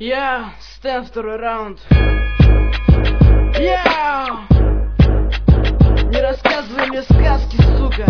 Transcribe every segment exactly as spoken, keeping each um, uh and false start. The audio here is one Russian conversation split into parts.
Я, Стэн, второй раунд. Я, не рассказывай мне сказки, сука.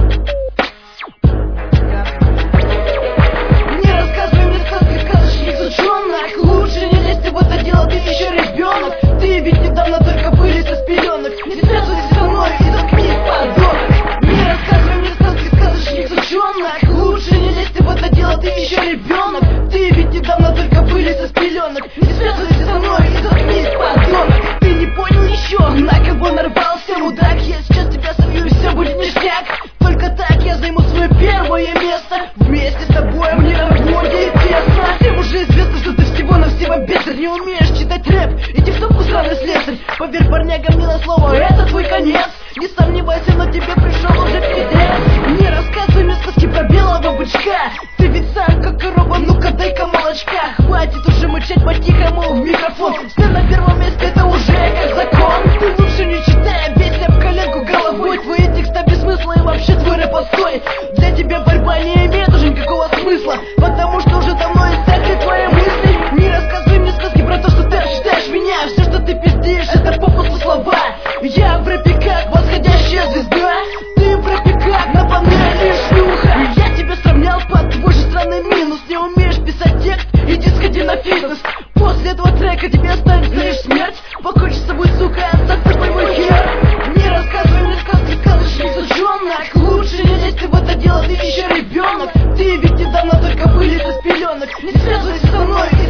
Не рассказывай мне сказки, сказочник, сучонок. Лучше не лезь ты в это дело, ты еще ребенок. Ты ведь недавно только вылез из пеленок. Не связывайся со мной и заткнись, подонок. Не рассказывай мне сказки, сказочник, сучонок. Лучше не лезь ты в это дело, ты еще ребенок. Ты ведь недавно только вылез из пеленок. Не связывайся со мной и заткнись, подонок. Ты не понял еще, на кого нарвался, мудак. Я сейчас тебя собью и все будет ништяк. Только так я займу свое первое место. Вместе с тобой мне на работе тесно. Всем уже известно, что ты всего-навсего бесстарь. Не умеешь читать рэп, иди в топку, сраный слесарь. Поверь парнягам мне на слово, это твой конец. Не сомневайся, но тебе пришел уже пиздец. Не рассказывай мне сказки про белого бычка. Ты ведь сам как корова, ну-ка дай-ка молочка. Хватит уже мычать по-тихому в микрофон. Ты на первом месте, это уже как закон. Ты лучше не читай, бейся об коленку головой. Твои текста без смысла и вообще твой рэп отстой. Для тебя борьба не имеет уже никакого смысла, потому что уже давно иссякли твои мысли. Не рассказывай мне сказки про то, что ты считаешь меня. Все, что ты пиздишь, это попусту слова. Я в рэпе как восходящая звезда. Ты в рэпе как на панели шлюха. Я тебя сравнял под твой же странный минус. Не умеешь писать текст, иди сходи на фитнес. После этого трека тебе останется лишь смерть. Покончи с собой, сука, засыпай мой хер. Не рассказывай мне сказки, сказочник, сучонок. Лучше не лезь ты в это дело, ты еще ребенок. Ты ведь недавно только вылез из пеленок. Не связывайся со мной.